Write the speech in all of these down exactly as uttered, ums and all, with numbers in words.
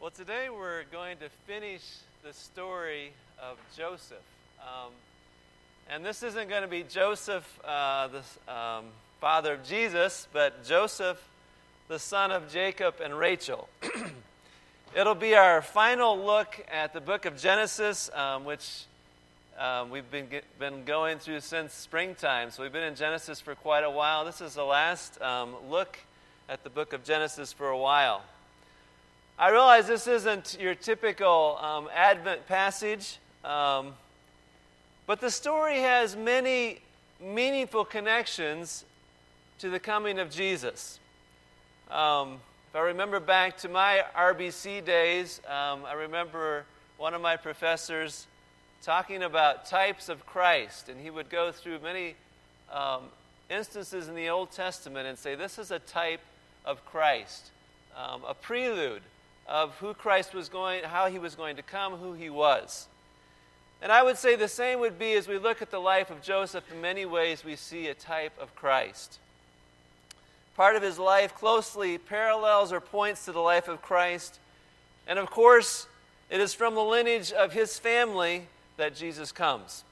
Well, today we're going to finish the story of Joseph. Um, and this isn't going to be Joseph, uh, the um, father of Jesus, but Joseph, the son of Jacob and Rachel. It'll be our final look at the book of Genesis, um, which um, we've been get, been going through since springtime. So we've been in Genesis for quite a while. This is the last um, look at the book of Genesis for a while. I realize this isn't your typical um, Advent passage, um, but the story has many meaningful connections to the coming of Jesus. Um, if I remember back to my R B C days, um, I remember one of my professors talking about types of Christ, and he would go through many um, instances in the Old Testament and say, this is a type of Christ, um, a prelude of who Christ was going, how he was going to come, who he was. And I would say the same would be as we look at the life of Joseph. In many ways, we see a type of Christ. Part of his life closely parallels or points to the life of Christ. And of course, it is from the lineage of his family that Jesus comes.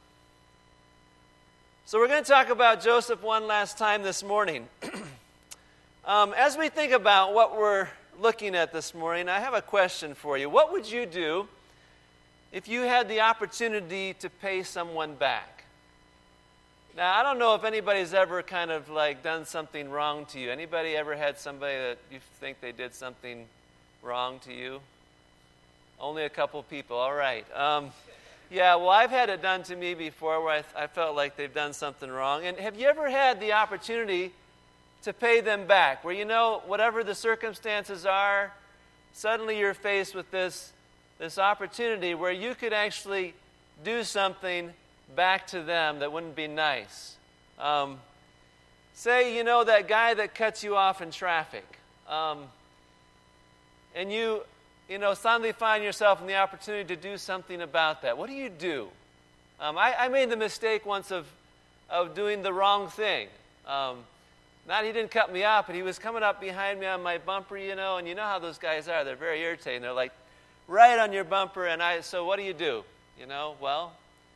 So we're going to talk about Joseph one last time this morning. um, as we think about what we're looking at this morning, I have a question for you. What would you do if you had the opportunity to pay someone back? Now, I don't know if anybody's ever kind of like done something wrong to you. Anybody ever had somebody that you think they did something wrong to you? Only a couple people. All right. Um, yeah, well, I've had it done to me before where I, I felt like they've done something wrong. And have you ever had the opportunity to pay them back, where, you know, whatever the circumstances are, suddenly you're faced with this, this opportunity where you could actually do something back to them that wouldn't be nice. Um, say, you know, that guy that cuts you off in traffic, um, and you, you know, suddenly find yourself in the opportunity to do something about that. What do you do? Um, I, I made the mistake once of, of doing the wrong thing. Um, Not he didn't cut me off, but he was coming up behind me on my bumper, you know, and you know how those guys are. They're very irritating. They're like right on your bumper, and I, so what do you do? You know, well,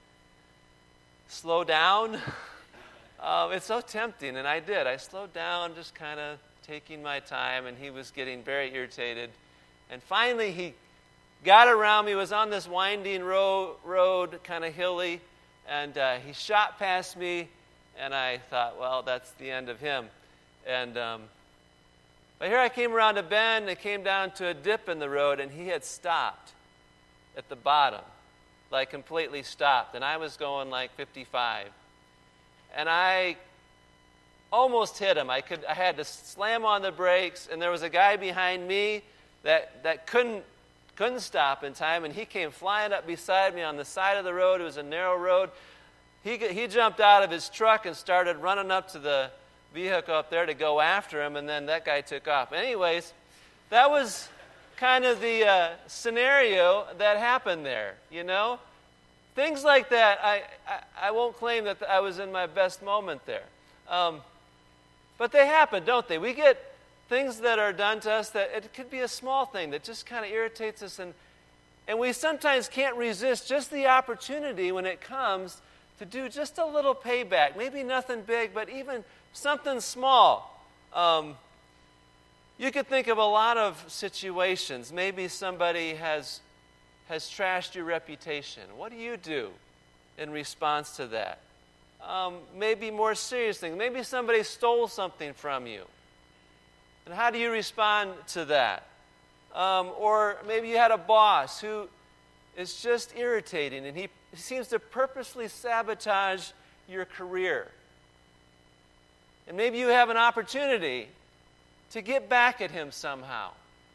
slow down. um, it's so tempting, and I did. I slowed down, just kind of taking my time, and he was getting very irritated. And finally, he got around me, was on this winding road, road kind of hilly, and uh, he shot past me, and I thought, well, that's the end of him. And um, but here I came around a bend and came down to a dip in the road, and he had stopped at the bottom, like completely stopped. And I was going like fifty-five. And I almost hit him. I could. I had to slam on the brakes, and there was a guy behind me that, that couldn't, couldn't stop in time, and he came flying up beside me on the side of the road. It was a narrow road. He, he jumped out of his truck and started running up to the vehicle up there to go after him, and then that guy took off. Anyways, that was kind of the uh, scenario that happened there, you know? Things like that, I, I, I won't claim that I was in my best moment there. Um, but they happen, don't they? We get things that are done to us that it could be a small thing that just kind of irritates us, and, and we sometimes can't resist just the opportunity when it comes to do just a little payback. Maybe nothing big, but even something small. Um, you could think of a lot of situations. Maybe somebody has, has trashed your reputation. What do you do in response to that? Um, maybe more serious things. Maybe somebody stole something from you. And how do you respond to that? Um, or maybe you had a boss who is just irritating, and he He seems to purposely sabotage your career. And maybe you have an opportunity to get back at him somehow.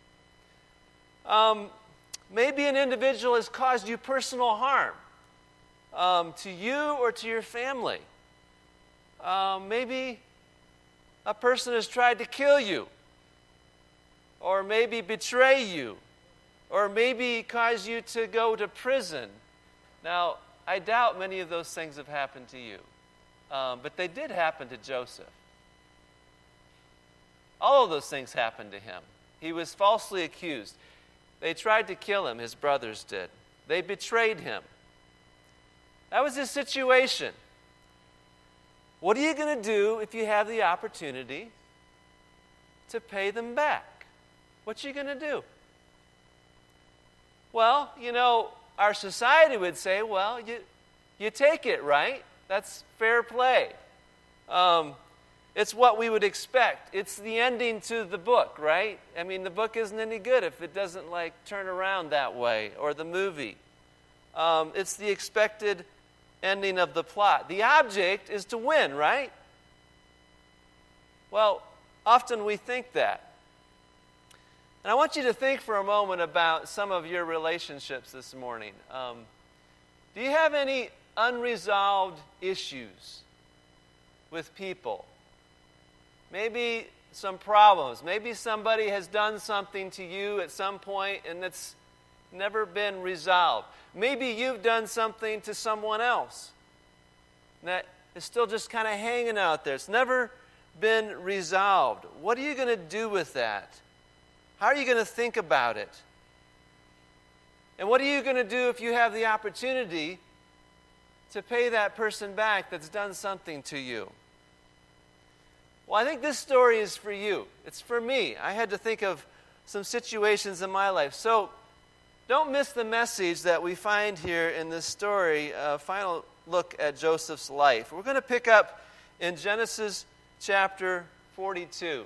Um, maybe an individual has caused you personal harm um, to you or to your family. Um, maybe a person has tried to kill you, or maybe betray you, or maybe cause you to go to prison. Now, I doubt many of those things have happened to you, um, but they did happen to Joseph. All of those things happened to him. He was falsely accused. They tried to kill him, his brothers did. They betrayed him. That was his situation. What are you going to do if you have the opportunity to pay them back? What you going to do? Well, you know, our society would say, well, you, you take it, right? That's fair play. Um, it's what we would expect. It's the ending to the book, right? I mean, the book isn't any good if it doesn't, like, turn around that way, or the movie. Um, it's the expected ending of the plot. The object is to win, right? Well, often we think that. And I want you to think for a moment about some of your relationships this morning. Um, do you have any unresolved issues with people? Maybe some problems. Maybe somebody has done something to you at some point and it's never been resolved. Maybe you've done something to someone else that is still just kind of hanging out there. It's never been resolved. What are you going to do with that? How are you going to think about it? And what are you going to do if you have the opportunity to pay that person back that's done something to you? Well, I think this story is for you. It's for me. I had to think of some situations in my life. So don't miss the message that we find here in this story, a final look at Joseph's life. We're going to pick up in Genesis chapter forty-two.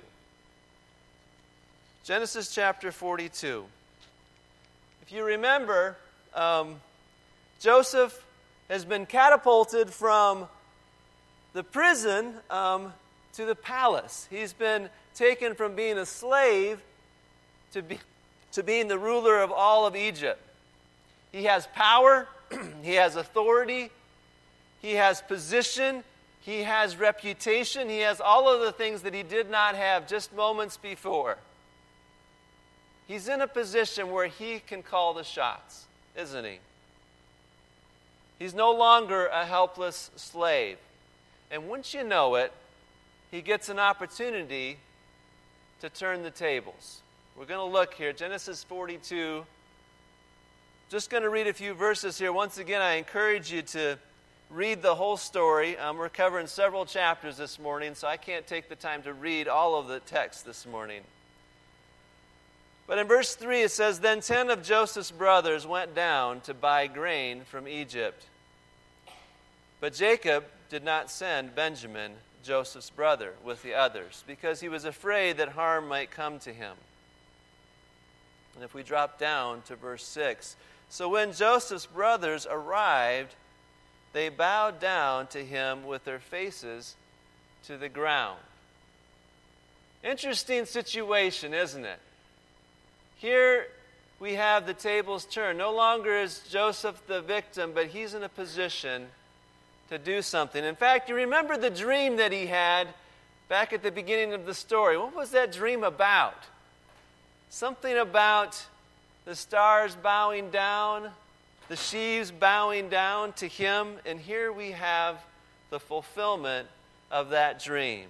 Genesis chapter forty-two. If you remember, um, Joseph has been catapulted from the prison um, to the palace. He's been taken from being a slave to be, to being the ruler of all of Egypt. He has power, he has authority, he has position, he has reputation, he has all of the things that he did not have just moments before. He's in a position where he can call the shots, isn't he? He's no longer a helpless slave. And once you know it, he gets an opportunity to turn the tables. We're going to look here, Genesis forty-two. Just going to read a few verses here. Once again, I encourage you to read the whole story. Um, we're covering several chapters this morning, so I can't take the time to read all of the text this morning. But in verse three it says, Then ten of Joseph's brothers went down to buy grain from Egypt. But Jacob did not send Benjamin, Joseph's brother, with the others, because he was afraid that harm might come to him. And if we drop down to verse six, So when Joseph's brothers arrived, they bowed down to him with their faces to the ground. Interesting situation, isn't it? Here we have the tables turned. No longer is Joseph the victim, but he's in a position to do something. In fact, you remember the dream that he had back at the beginning of the story. What was that dream about? Something about the stars bowing down, the sheaves bowing down to him, and here we have the fulfillment of that dream.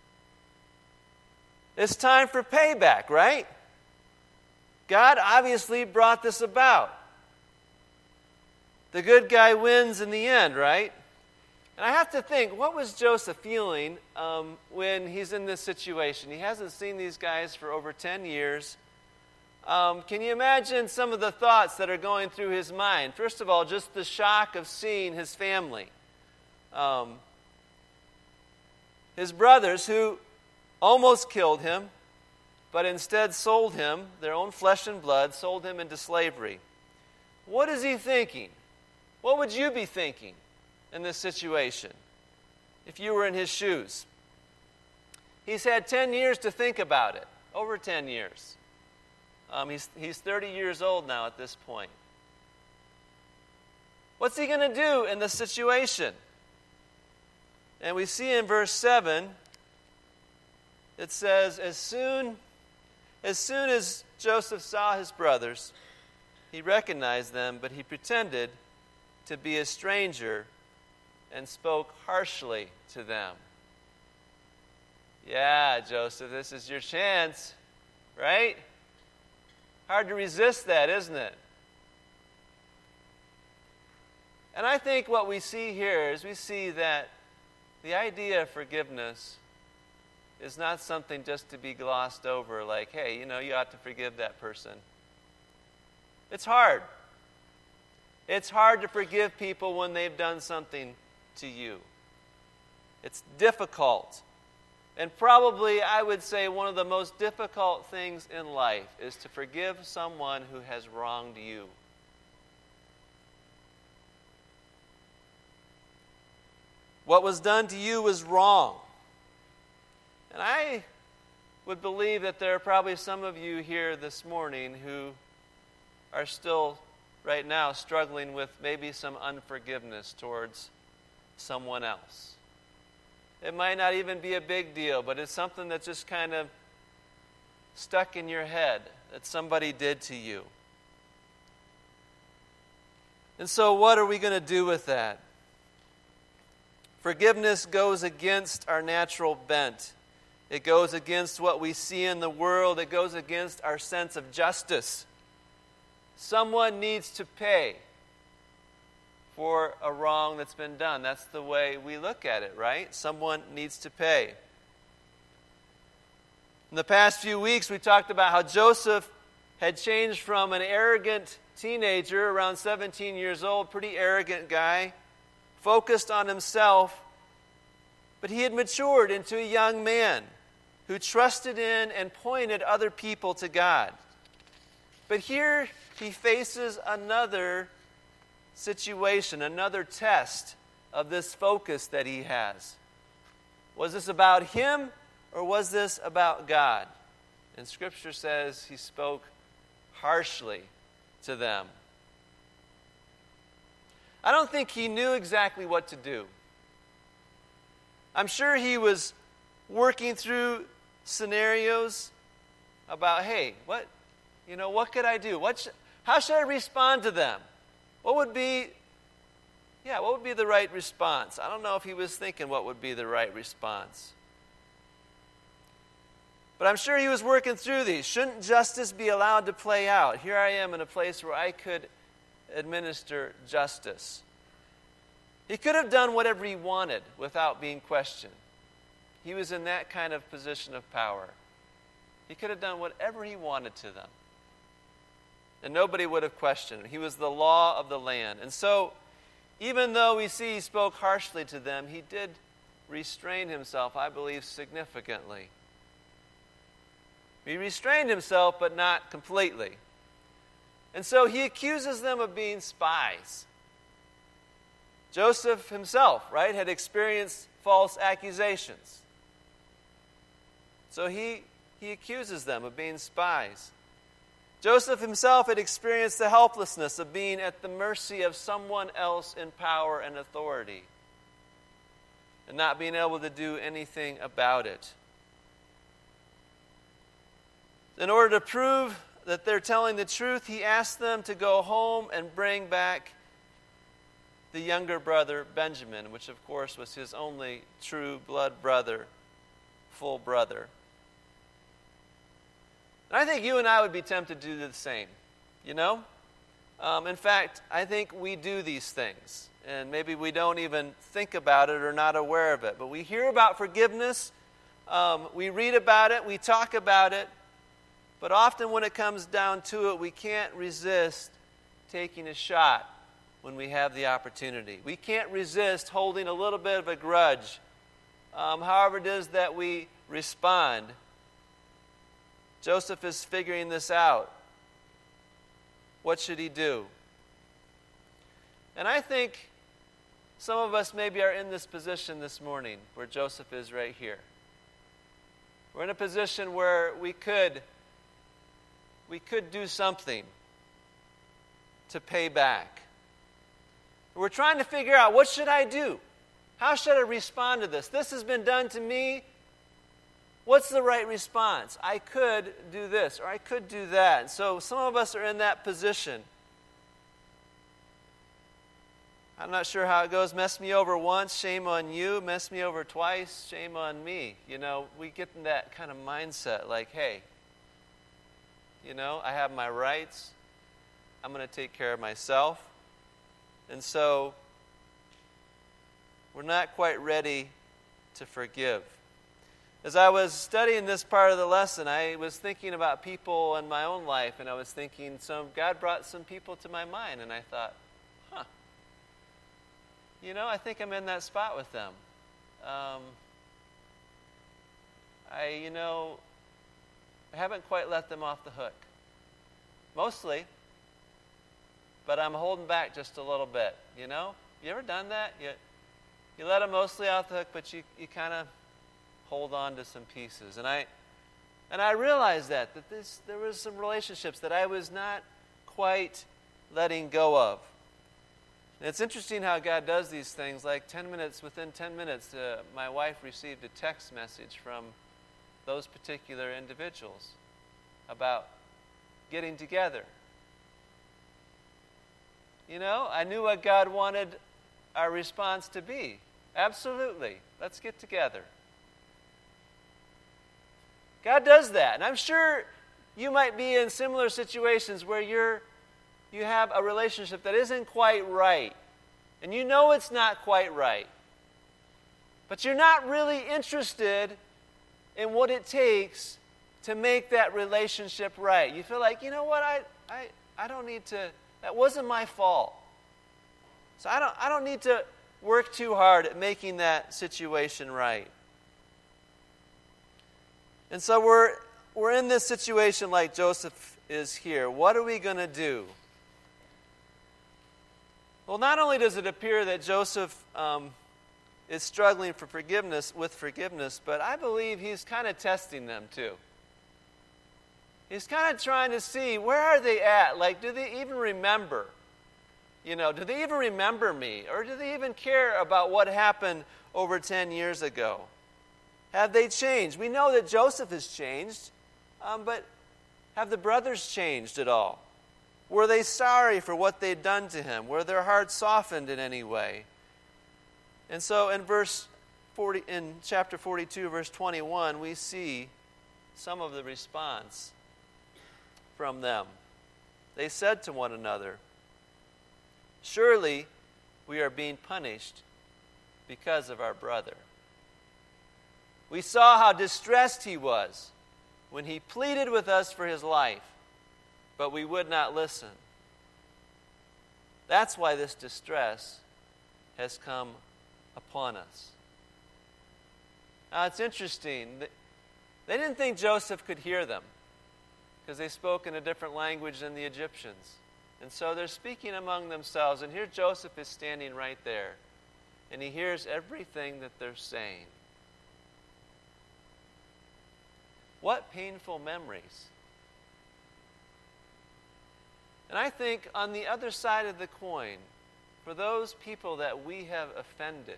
It's time for payback, right? God obviously brought this about. The good guy wins in the end, right? And I have to think, what was Joseph feeling um, when he's in this situation? He hasn't seen these guys for over ten years. Um, can you imagine some of the thoughts that are going through his mind? First of all, just the shock of seeing his family. Um, his brothers who almost killed him, but instead sold him, their own flesh and blood, sold him into slavery. What is he thinking? What would you be thinking in this situation if you were in his shoes? He's had ten years to think about it, over ten years. Um, he's, he's thirty years old now at this point. What's he going to do in this situation? And we see in verse seven, it says, as soon, as soon as Joseph saw his brothers, he recognized them, but he pretended to be a stranger and spoke harshly to them. Yeah, Joseph, this is your chance, right? Hard to resist that, isn't it? And I think what we see here is we see that the idea of forgiveness is not something just to be glossed over like, hey, you know, you ought to forgive that person. It's hard. It's hard to forgive people when they've done something to you. It's difficult. And probably, I would say, one of the most difficult things in life is to forgive someone who has wronged you. What was done to you was wrong. And I would believe that there are probably some of you here this morning who are still, right now, struggling with maybe some unforgiveness towards someone else. It might not even be a big deal, but it's something that's just kind of stuck in your head that somebody did to you. And so what are we going to do with that? Forgiveness goes against our natural bent. It goes against what we see in the world. It goes against our sense of justice. Someone needs to pay for a wrong that's been done. That's the way we look at it, right? Someone needs to pay. In the past few weeks, we talked about how Joseph had changed from an arrogant teenager around seventeen years old, pretty arrogant guy, focused on himself, but he had matured into a young man who trusted in and pointed other people to God. But here he faces another situation, another test of this focus that he has. Was this about him or was this about God? And Scripture says he spoke harshly to them. I don't think he knew exactly what to do. I'm sure he was working through scenarios about, hey, what, you know, what could I do? What sh- how should I respond to them? What would be, yeah, what would be the right response? I don't know if he was thinking what would be the right response. But I'm sure he was working through these. Shouldn't justice be allowed to play out? Here I am in a place where I could administer justice. He could have done whatever he wanted without being questioned. He was in that kind of position of power. He could have done whatever he wanted to them. And nobody would have questioned him. He was the law of the land. And so, even though we see he spoke harshly to them, he did restrain himself, I believe, significantly. He restrained himself, but not completely. And so he accuses them of being spies. Joseph himself, right, had experienced false accusations. So he, he accuses them of being spies. Joseph himself had experienced the helplessness of being at the mercy of someone else in power and authority and not being able to do anything about it. In order to prove that they're telling the truth, he asked them to go home and bring back the younger brother, Benjamin, which of course was his only true blood brother, full brother. And I think you and I would be tempted to do the same, you know? Um, in fact, I think we do these things, and maybe we don't even think about it or not aware of it. But we hear about forgiveness, um, we read about it, we talk about it, but often when it comes down to it, we can't resist taking a shot when we have the opportunity. We can't resist holding a little bit of a grudge, um, however it is that we respond. Joseph is figuring this out. What should he do? And I think some of us maybe are in this position this morning where Joseph is right here. We're in a position where we could we could do something to pay back. We're trying to figure out, what should I do? How should I respond to this? This has been done to me. What's the right response? I could do this, or I could do that. So some of us are in that position. I'm not sure how it goes. Mess me over once, shame on you. Mess me over twice, shame on me. You know, we get in that kind of mindset like, hey, You know, I have my rights. I'm going to take care of myself. And so we're not quite ready to forgive. As I was studying this part of the lesson, I was thinking about people in my own life, and I was thinking, some God brought some people to my mind, and I thought, huh, you know, I think I'm in that spot with them. Um, I, you know, I haven't quite let them off the hook. Mostly, but I'm holding back just a little bit, you know? You ever done that? You, you let them mostly off the hook, but you, you kind of hold on to some pieces. And I and I realized that, that this, there was some relationships that I was not quite letting go of. And it's interesting how God does these things. Like ten minutes, within ten minutes, uh, my wife received a text message from those particular individuals about getting together. You know, I knew what God wanted our response to be. Absolutely. Let's get together. God does that. And I'm sure you might be in similar situations where you're you have a relationship that isn't quite right. And you know it's not quite right. But you're not really interested in what it takes to make that relationship right. You feel like, you know what, I I, I don't need to, that wasn't my fault. So I don't I don't need to work too hard at making that situation right. And so we're we're in this situation like Joseph is here. What are we going to do? Well, not only does it appear that Joseph um, is struggling for forgiveness with forgiveness, but I believe he's kind of testing them too. He's kind of trying to see, where are they at? Like, do they even remember? You know, do they even remember me? Or do they even care about what happened over ten years ago? Have they changed? We know that Joseph has changed, um, but have the brothers changed at all? Were they sorry for what they'd done to him? Were their hearts softened in any way? And so in verse forty, in chapter forty-two, verse twenty-one, we see some of the response from them. They said to one another, "Surely we are being punished because of our brother. We saw how distressed he was when he pleaded with us for his life, but we would not listen. That's why this distress has come upon us." Now it's interesting. They didn't think Joseph could hear them because they spoke in a different language than the Egyptians. And so they're speaking among themselves, and here Joseph is standing right there, and he hears everything that they're saying. What painful memories. And I think on the other side of the coin, for those people that we have offended,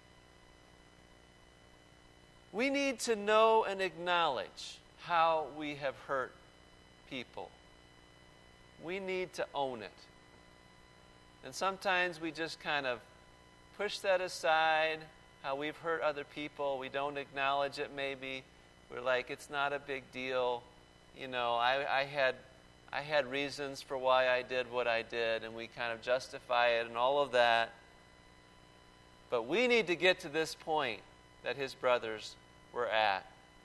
we need to know and acknowledge how we have hurt people. We need to own it. And sometimes we just kind of push that aside, how we've hurt other people. We don't acknowledge it maybe. We're like, it's not a big deal. You know, I, I had I had reasons for why I did what I did, and we kind of justify it and all of that. But we need to get to this point that his brothers were at.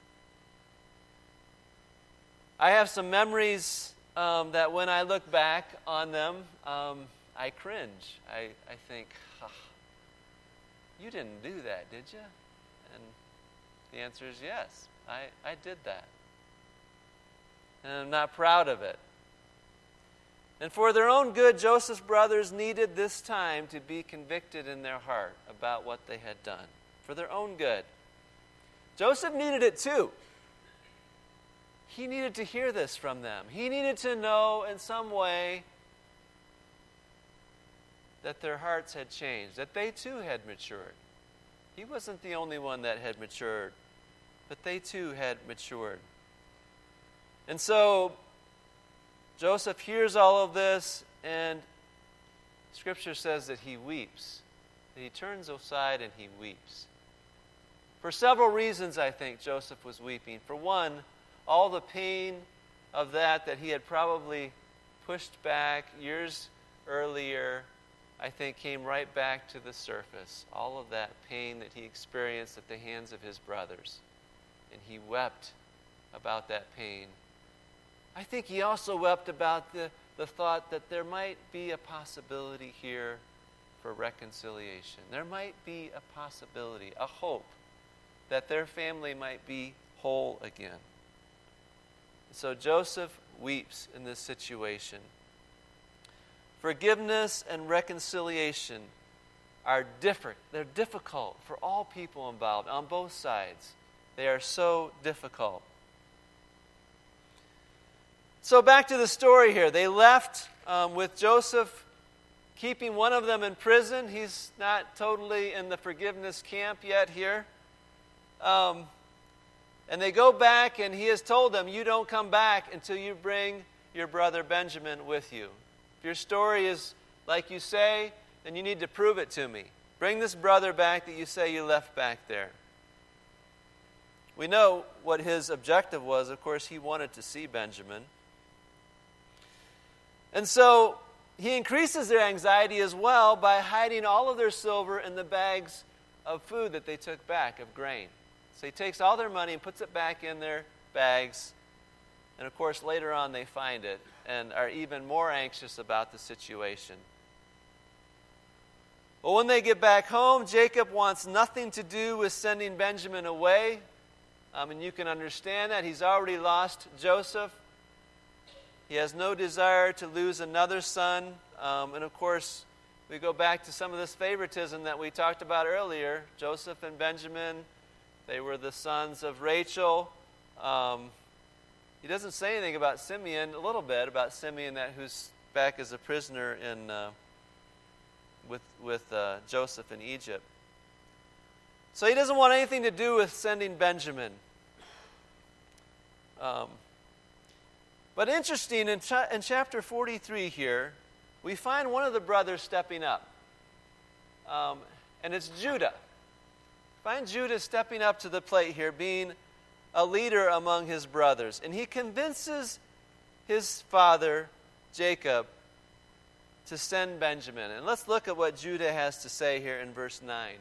I have some memories um, that when I look back on them, um, I cringe. I, I think, oh, you didn't do that, did you? And the answer is yes. I, I did that. And I'm not proud of it. And for their own good, Joseph's brothers needed this time to be convicted in their heart about what they had done. For their own good. Joseph needed it too. He needed to hear this from them. He needed to know in some way that their hearts had changed, that they too had matured. He wasn't the only one that had matured, but they too had matured. And so Joseph hears all of this, and Scripture says that he weeps. That he turns aside and he weeps. For several reasons, I think, Joseph was weeping. For one, all the pain of that that he had probably pushed back years earlier, I think came right back to the surface. All of that pain that he experienced at the hands of his brothers. And he wept about that pain. I think he also wept about the, the thought that there might be a possibility here for reconciliation. There might be a possibility, a hope, that their family might be whole again. So Joseph weeps in this situation. Forgiveness and reconciliation are different. They're difficult for all people involved on both sides. They are so difficult. So back to the story here. They left um, with Joseph keeping one of them in prison. He's not totally in the forgiveness camp yet here. Um, and they go back, and he has told them, you don't come back until you bring your brother Benjamin with you. If your story is like you say, then you need to prove it to me. Bring this brother back that you say you left back there. We know what his objective was. Of course, he wanted to see Benjamin. And so he increases their anxiety as well by hiding all of their silver in the bags of food that they took back, of grain. So he takes all their money and puts it back in their bags. And of course, later on they find it and are even more anxious about the situation. Well, when they get back home, Jacob wants nothing to do with sending Benjamin away. Um, and you can understand that. He's already lost Joseph. He has no desire to lose another son. Um, and of course, we go back to some of this favoritism that we talked about earlier. Joseph and Benjamin, they were the sons of Rachel. Um, he doesn't say anything about Simeon, a little bit about Simeon, that who's back as a prisoner in uh, with, with uh, Joseph in Egypt. So he doesn't want anything to do with sending Benjamin. Um, but interesting, in, cha- in chapter forty-three here, we find one of the brothers stepping up. Um, and it's Judah. Find Judah stepping up to the plate here, being a leader among his brothers. And he convinces his father, Jacob, to send Benjamin. And let's look at what Judah has to say here in verse nine.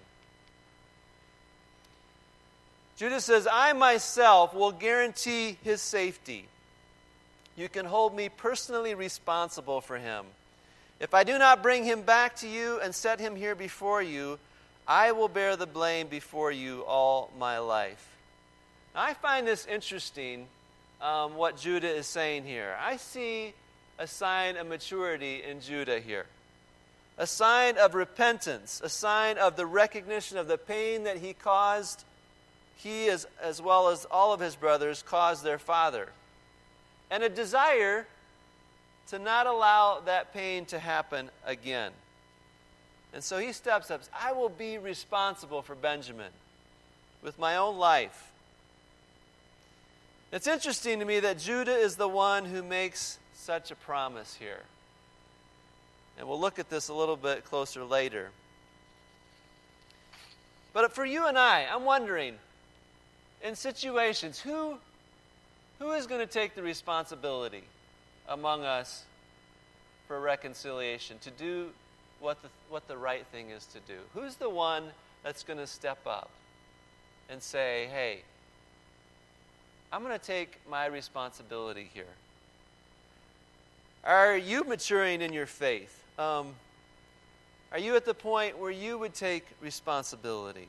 Judah says, I myself will guarantee his safety. You can hold me personally responsible for him. If I do not bring him back to you and set him here before you, I will bear the blame before you all my life. Now, I find this interesting, um, what Judah is saying here. I see a sign of maturity in Judah here. A sign of repentance, a sign of the recognition of the pain that he caused. He, as, as well as all of his brothers, caused their father. And a desire to not allow that pain to happen again. And so he steps up. I will be responsible for Benjamin with my own life. It's interesting to me that Judah is the one who makes such a promise here. And we'll look at this a little bit closer later. But for you and I, I'm wondering, in situations, who, who is going to take the responsibility among us for reconciliation, to do what the, what the right thing is to do? Who's the one that's going to step up and say, hey, I'm going to take my responsibility here? Are you maturing in your faith? Um, are you at the point where you would take responsibility?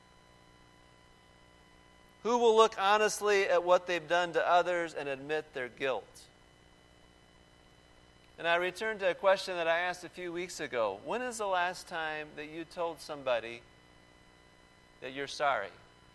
Who will look honestly at what they've done to others and admit their guilt? And I return to a question that I asked a few weeks ago. When is the last time that you told somebody that you're sorry?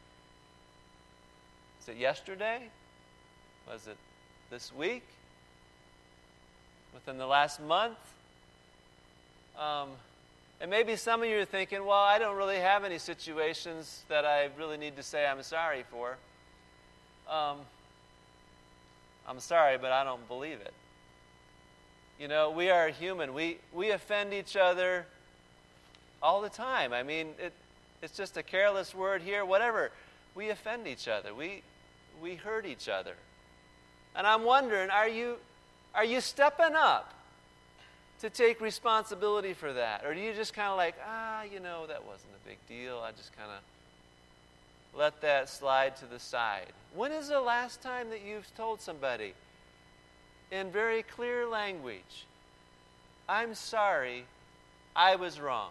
Was it yesterday? Was it this week? Within the last month? Um, and maybe some of you are thinking, well, I don't really have any situations that I really need to say I'm sorry for. Um, I'm sorry, but I don't believe it. You know, we are human. We we offend each other all the time. I mean, it it's just a careless word here, whatever. We offend each other. We we hurt each other. And I'm wondering, are you, are you stepping up to take responsibility for that? Or do you just kind of like, ah, you know, that wasn't a big deal. I just kind of let that slide to the side. When is the last time that you've told somebody in very clear language, I'm sorry, I was wrong?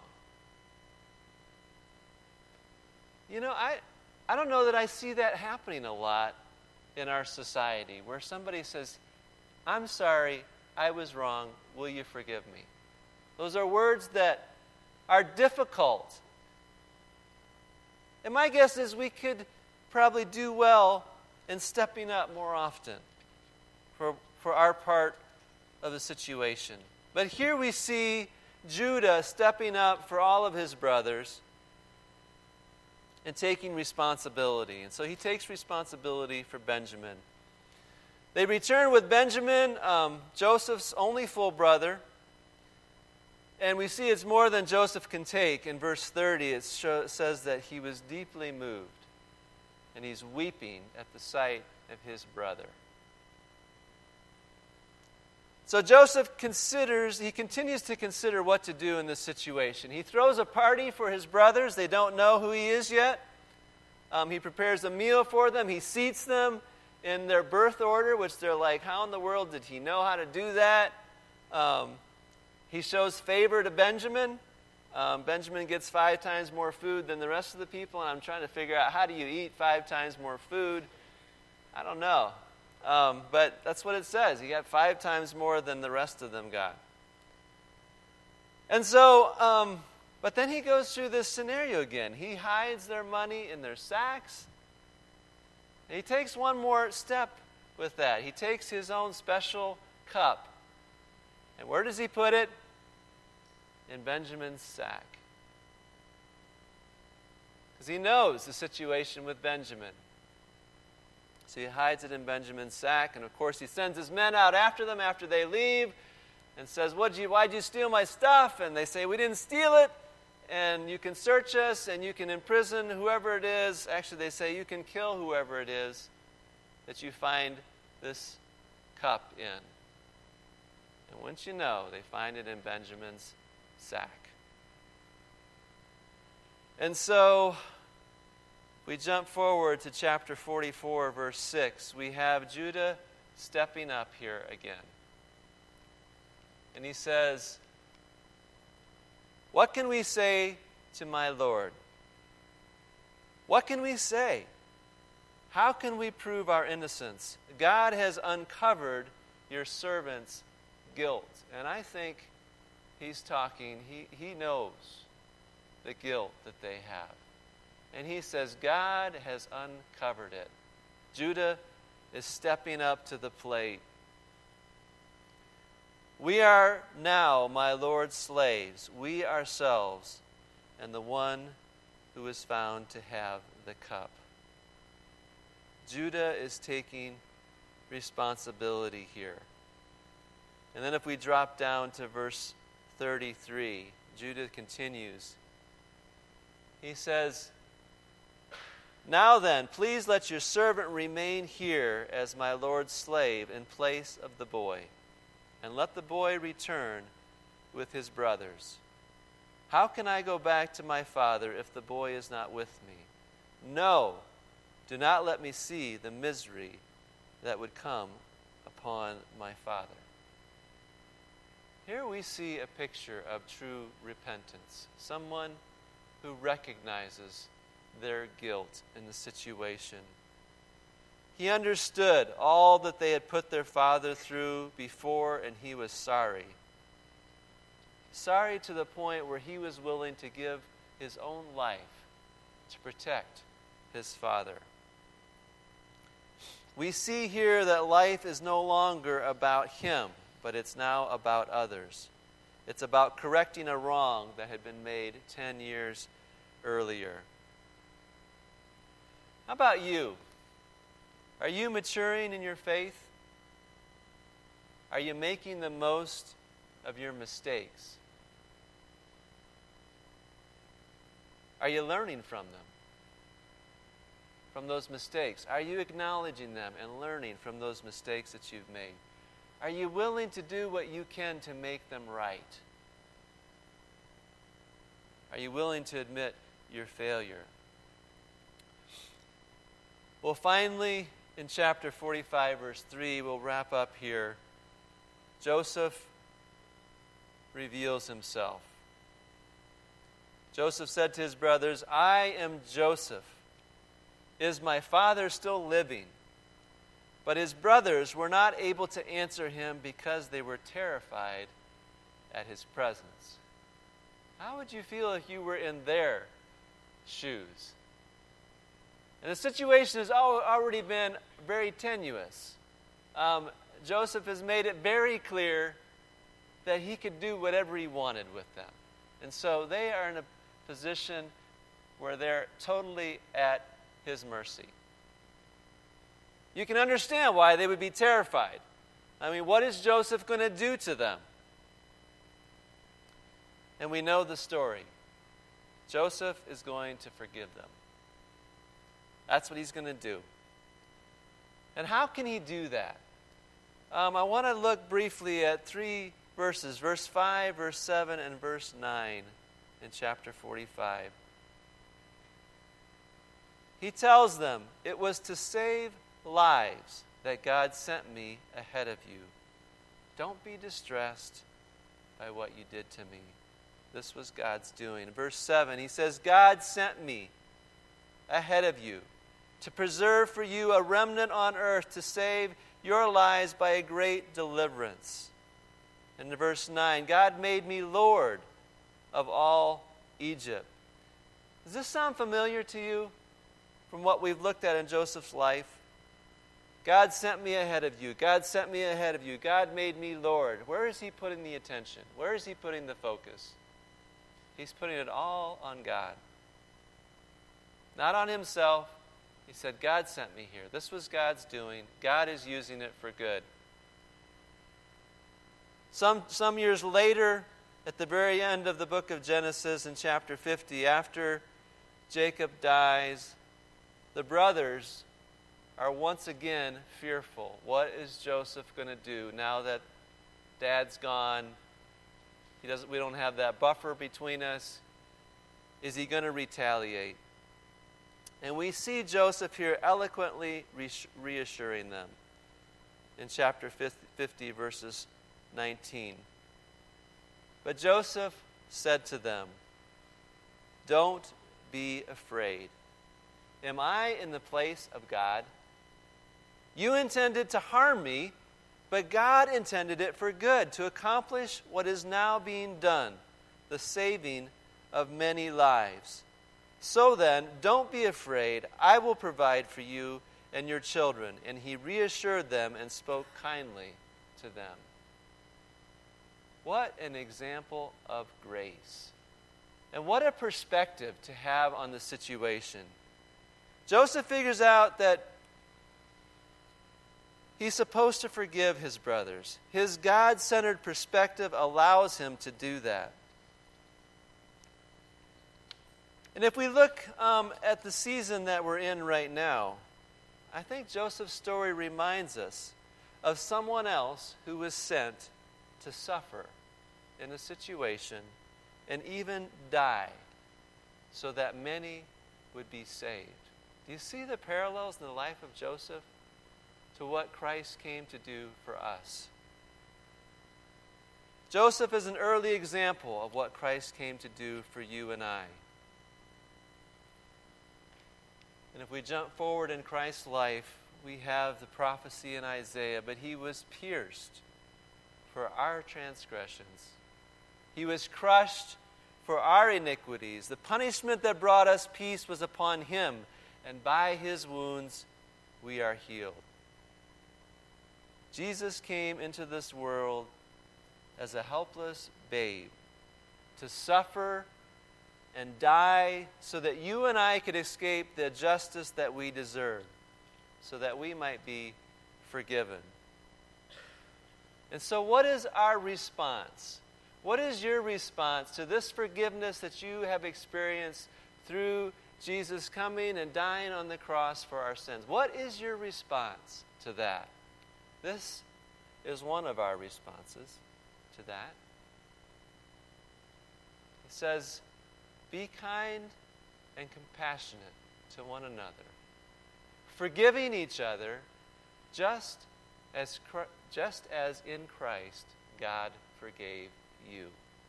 You know, I, I don't know that I see that happening a lot in our society, where somebody says, I'm sorry, I was wrong, will you forgive me? Those are words that are difficult. And my guess is we could probably do well in stepping up more often for, for our part of the situation. But here we see Judah stepping up for all of his brothers and taking responsibility. And so he takes responsibility for Benjamin. They return with Benjamin, um, Joseph's only full brother. And we see it's more than Joseph can take. In verse thirty, it show, says that he was deeply moved. And he's weeping at the sight of his brother. So Joseph considers, he continues to consider what to do in this situation. He throws a party for his brothers. They don't know who he is yet. Um, he prepares a meal for them. He seats them in their birth order, which they're like, how in the world did he know how to do that? Um, he shows favor to Benjamin. Um, Benjamin gets five times more food than the rest of the people, and I'm trying to figure out, how do you eat five times more food? I don't know. Um, but that's what it says. He got five times more than the rest of them got. And so, um, but then he goes through this scenario again. He hides their money in their sacks. And he takes one more step with that. He takes his own special cup. And where does he put it? In Benjamin's sack. Because he knows the situation with Benjamin. So he hides it in Benjamin's sack, and of course he sends his men out after them after they leave and says, What'd you, why'd you steal my stuff? And they say, we didn't steal it, and you can search us, and you can imprison whoever it is. Actually, they say you can kill whoever it is that you find this cup in. And once you know, they find it in Benjamin's sack. And so we jump forward to chapter forty-four, verse six. We have Judah stepping up here again. And he says, What can we say to my Lord? What can we say? How can we prove our innocence? God has uncovered your servant's guilt. And I think he's talking, he, he knows the guilt that they have. And he says, God has uncovered it. Judah is stepping up to the plate. We are now, my Lord's slaves, we ourselves, and the one who is found to have the cup. Judah is taking responsibility here. And then if we drop down to verse thirty-three, Judah continues. He says, Now then, please let your servant remain here as my Lord's slave in place of the boy, and let the boy return with his brothers. How can I go back to my father if the boy is not with me? No, do not let me see the misery that would come upon my father. Here we see a picture of true repentance. Someone who recognizes their guilt in the situation. He understood all that they had put their father through before, and he was sorry. Sorry to the point where he was willing to give his own life to protect his father. We see here that life is no longer about him, but it's now about others. It's about correcting a wrong that had been made ten years earlier. How about you? Are you maturing in your faith? Are you making the most of your mistakes? Are you learning from them? from those mistakes? Are you acknowledging them and learning from those mistakes that you've made? Are you willing to do what you can to make them right? Are you willing to admit your failure? Well, finally, in chapter forty-five, verse three, we'll wrap up here. Joseph reveals himself. Joseph said to his brothers, "I am Joseph. Is my father still living?" But his brothers were not able to answer him because they were terrified at his presence. How would you feel if you were in their shoes? And the situation has already been very tenuous. Um, Joseph has made it very clear that he could do whatever he wanted with them. And so they are in a position where they're totally at his mercy. You can understand why they would be terrified. I mean, what is Joseph going to do to them? And we know the story. Joseph is going to forgive them. That's what he's going to do. And how can he do that? Um, I want to look briefly at three verses, verse five, verse seven, and verse nine in chapter forty-five. He tells them, "It was to save lives that God sent me ahead of you. Don't be distressed by what you did to me." This was God's doing. In verse seven, he says, "God sent me ahead of you to preserve for you a remnant on earth, to save your lives by a great deliverance." And in verse nine, "God made me Lord of all Egypt." Does this sound familiar to you from what we've looked at in Joseph's life? God sent me ahead of you. God sent me ahead of you. God made me Lord. Where is he putting the attention? Where is he putting the focus? He's putting it all on God. Not on himself. He said, God sent me here. This was God's doing. God is using it for good. Some, some years later, at the very end of the book of Genesis in chapter fifty, after Jacob dies, the brothers are once again fearful. What is Joseph going to do now that Dad's gone? He doesn't. We don't have that buffer between us. Is he going to retaliate? And we see Joseph here eloquently reassuring them in chapter fifty, verses nineteen. But Joseph said to them, "Don't be afraid. Am I in the place of God? You intended to harm me, but God intended it for good, to accomplish what is now being done, the saving of many lives. So then, don't be afraid. I will provide for you and your children." And he reassured them and spoke kindly to them. What an example of grace. And what a perspective to have on the situation. Joseph figures out that he's supposed to forgive his brothers. His God-centered perspective allows him to do that. And if we look um, at the season that we're in right now, I think Joseph's story reminds us of someone else who was sent to suffer in a situation and even die so that many would be saved. Do you see the parallels in the life of Joseph to what Christ came to do for us? Joseph is an early example of what Christ came to do for you and I. And if we jump forward in Christ's life, we have the prophecy in Isaiah, "But he was pierced for our transgressions. He was crushed for our iniquities. The punishment that brought us peace was upon him, and by his wounds we are healed." Jesus came into this world as a helpless babe to suffer and die so that you and I could escape the justice that we deserve, so that we might be forgiven. And so what is our response? What is your response to this forgiveness that you have experienced through Jesus coming and dying on the cross for our sins. What is your response to that? This is one of our responses to that. It says, be kind and compassionate to one another, forgiving each other just as, just as in Christ God forgave you.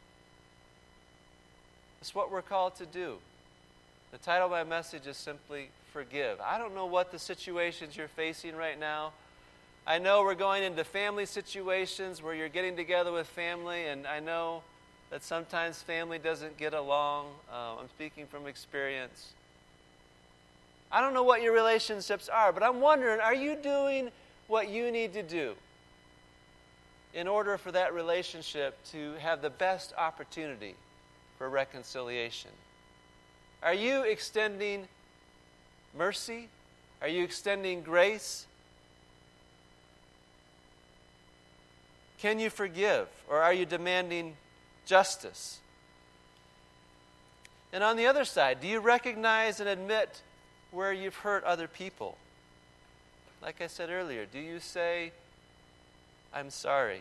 It's what we're called to do. The title of my message is simply Forgive. I don't know what the situations you're facing right now. I know we're going into family situations where you're getting together with family, and I know that sometimes family doesn't get along. Uh, I'm speaking from experience. I don't know what your relationships are, but I'm wondering, are you doing what you need to do in order for that relationship to have the best opportunity for reconciliation? Are you extending mercy? Are you extending grace? Can you forgive, or are you demanding justice? And on the other side, do you recognize and admit where you've hurt other people? Like I said earlier, do you say, I'm sorry?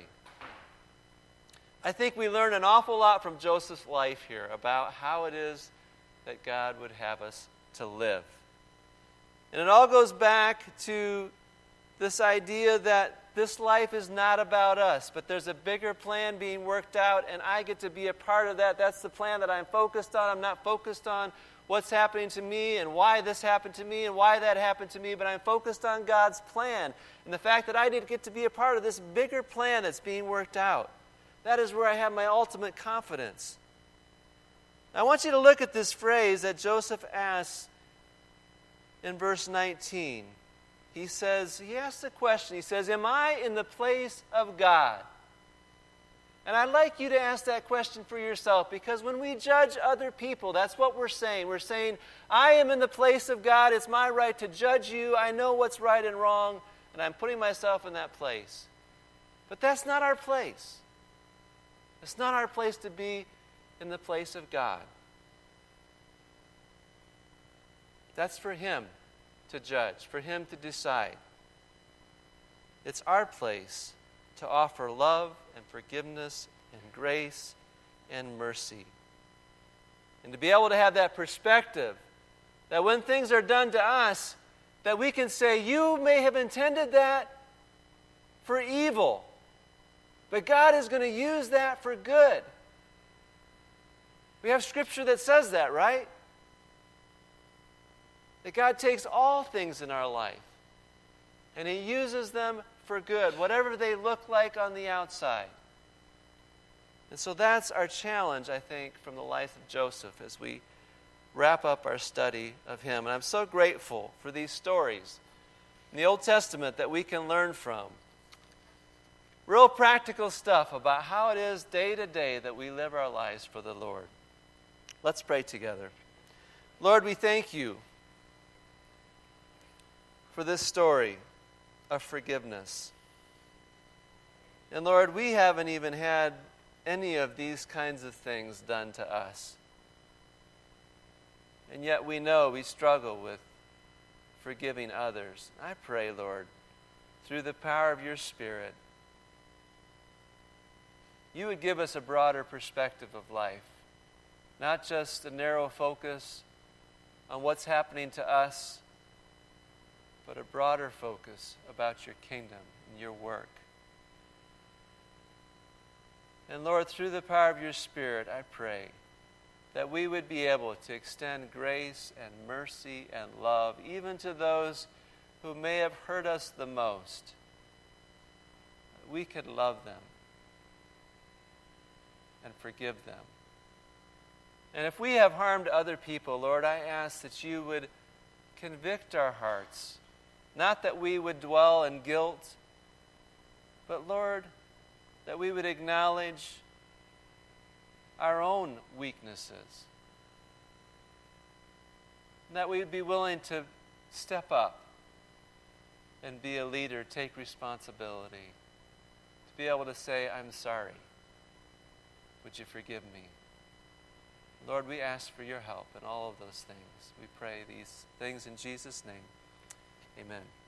I think we learn an awful lot from Joseph's life here about how it is that God would have us to live. And it all goes back to this idea that this life is not about us, but there's a bigger plan being worked out, and I get to be a part of that. That's the plan that I'm focused on. I'm not focused on what's happening to me and why this happened to me and why that happened to me, but I'm focused on God's plan and the fact that I did get to be a part of this bigger plan that's being worked out. That is where I have my ultimate confidence. I want you to look at this phrase that Joseph asks in verse nineteen. He says, he asks a question. He says, am I in the place of God? And I'd like you to ask that question for yourself, because when we judge other people, that's what we're saying. We're saying, I am in the place of God. It's my right to judge you. I know what's right and wrong, and I'm putting myself in that place. But that's not our place. It's not our place to be in the place of God. That's for Him to judge, for Him to decide. It's our place to offer love and forgiveness and grace and mercy. And to be able to have that perspective that when things are done to us, that we can say, you may have intended that for evil, but God is going to use that for good. We have scripture that says that, right? That God takes all things in our life and He uses them for good, whatever they look like on the outside. And so that's our challenge, I think, from the life of Joseph as we wrap up our study of him. And I'm so grateful for these stories in the Old Testament that we can learn from. Real practical stuff about how it is day to day that we live our lives for the Lord. Let's pray together. Lord, we thank You for this story of forgiveness. And Lord, we haven't even had any of these kinds of things done to us. And yet we know we struggle with forgiving others. I pray, Lord, through the power of Your Spirit, You would give us a broader perspective of life, not just a narrow focus on what's happening to us, but a broader focus about Your kingdom and Your work. And Lord, through the power of Your Spirit, I pray that we would be able to extend grace and mercy and love even to those who may have hurt us the most. We could love them and forgive them. And if we have harmed other people, Lord, I ask that You would convict our hearts. Not that we would dwell in guilt, but Lord, that we would acknowledge our own weaknesses. And that we would be willing to step up and be a leader, take responsibility, to be able to say, I'm sorry. Would You forgive me? Lord, we ask for your help in all of those things. We pray these things in Jesus' name. Amen.